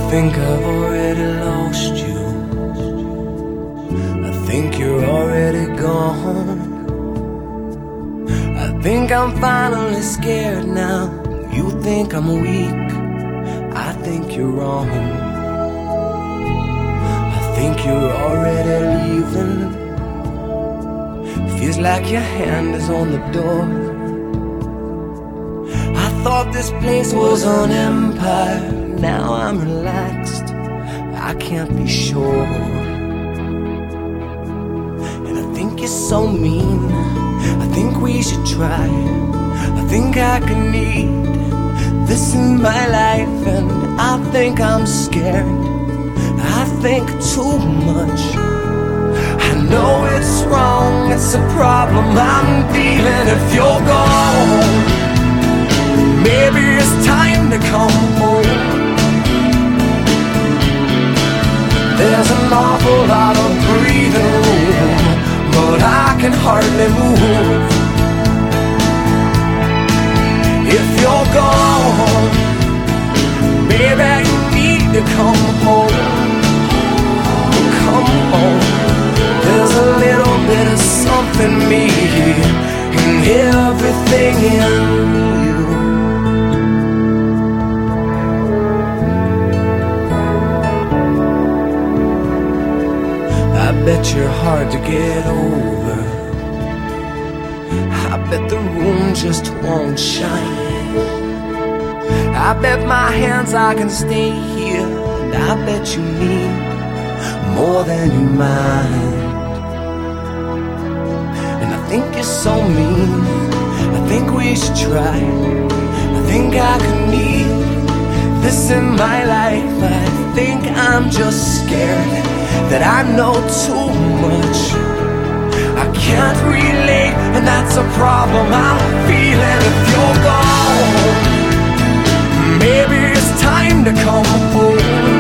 think I've already lost you. I think you're already gone. I think I'm finally scared now. You think I'm weak, I think you're wrong. I think you're already leaving. Feels like your hand is on the door. I thought this place was an empire. Now I'm relaxed, I can't be sure. And I think you're so mean, I think we should try. I think I could need this in my life. And I think I'm scared, I think too much. I know it's wrong, it's a problem I'm feeling. If you're gone, maybe it's time to come home. There's an awful lot of breathing room, but I can hardly move. If you're gone, baby, you need to come home. Come home. There's a little bit of something me in everything in you. I bet you're hard to get over. I bet the room just won't shine. I bet my hands I can stay here. And I bet you need more than you mind. And I think you're so mean, I think we should try. I think I could need this in my life. But I think I'm just scared that I know too much. I can't relate, and that's a problem I'm feeling. If you're gone, maybe it's time to come home.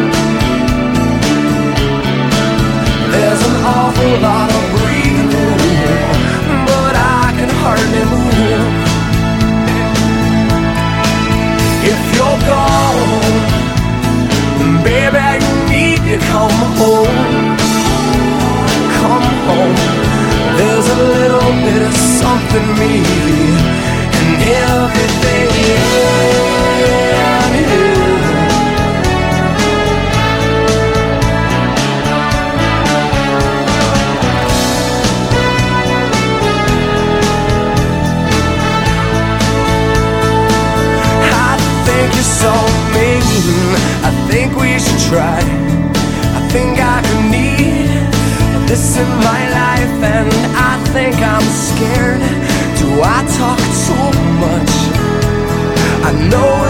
There's an awful lot of breathing room, but I can hardly move. If you're gone, baby, you need to come home. Come home. There's a little bit of something me in everything in you. I think you're so mean, I think we should try. I think I could need this in my life. And I think I'm scared. Do I talk too much? I know